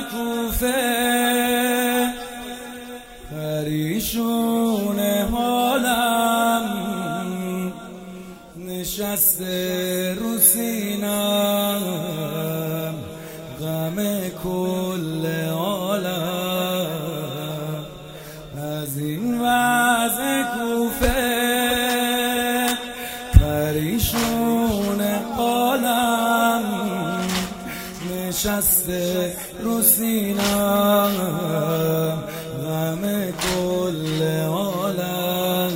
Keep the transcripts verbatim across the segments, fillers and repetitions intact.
کوفه پریشون حالم نشسته رو سینم غم کل عالم از این وضع کوفه پریشون حالم نشسته رو سینم غم کل عالم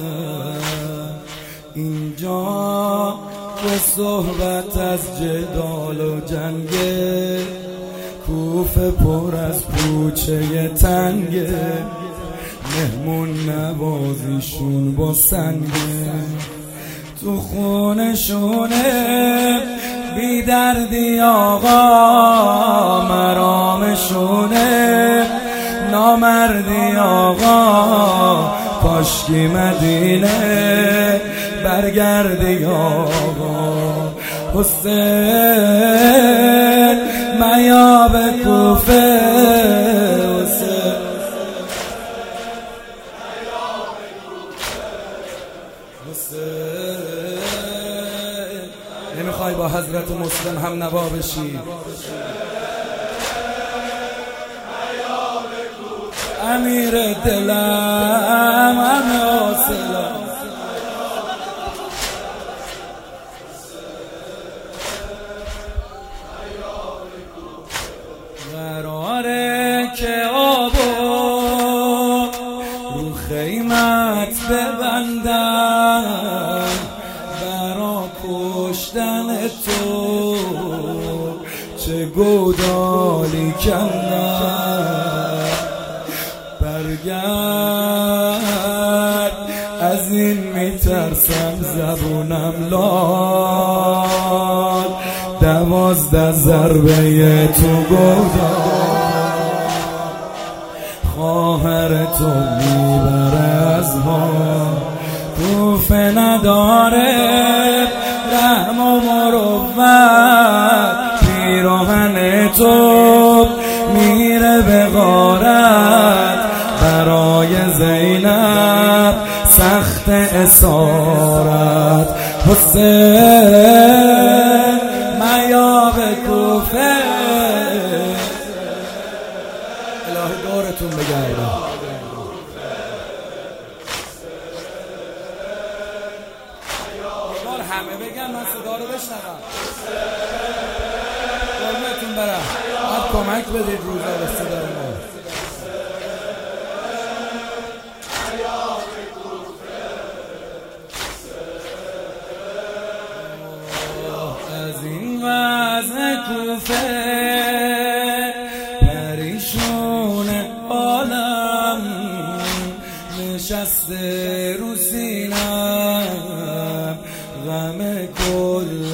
اینجا به صحبت از جدال و جنگه کوفه پر از کوچه تنگه مهمون نوازیشون با سنگه تو خونشونه بی دردی آقا مرامشونه نامردی آقا کاشکی مدینه برگردی آقا حسین میاب کوفه حسین حسین نمیخوای با حضرت مسلم هم نوا بشی؟ امیر دلم همه حاصلم قراره که آبو رو خیمت ببندم برا کشتن تو چه گودالی کندم برگرد از این میترسم زبونم لال دوازده ضربه تو گودال خواهر تو میبره از ما کوفه نداره رحم و مروت پیراهن تو میره به غارت برای زینب سخت اسارت حسین میاب کوفه الهی دورتون بگردم بار همه بگن من صدا رو بشنوم قربونتون برم باید کمک بدید روزا به صدا ما از این وضع کوفه پریشون عالم نشسته رو سینم غم کل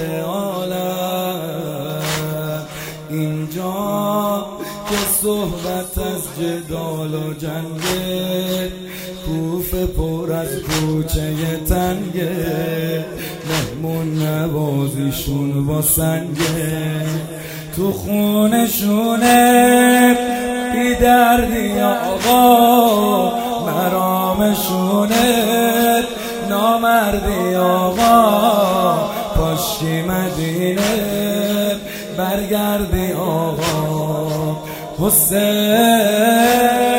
عالم اینجا که صحبت از جدال و جنگه کوفه پر از کوچه تنگه مهمون نوازیشون با سنگه تو خونشونه بی دردی آقا مرامشونه نامردی آقا کاشکی مدینه برگردی آقا حسین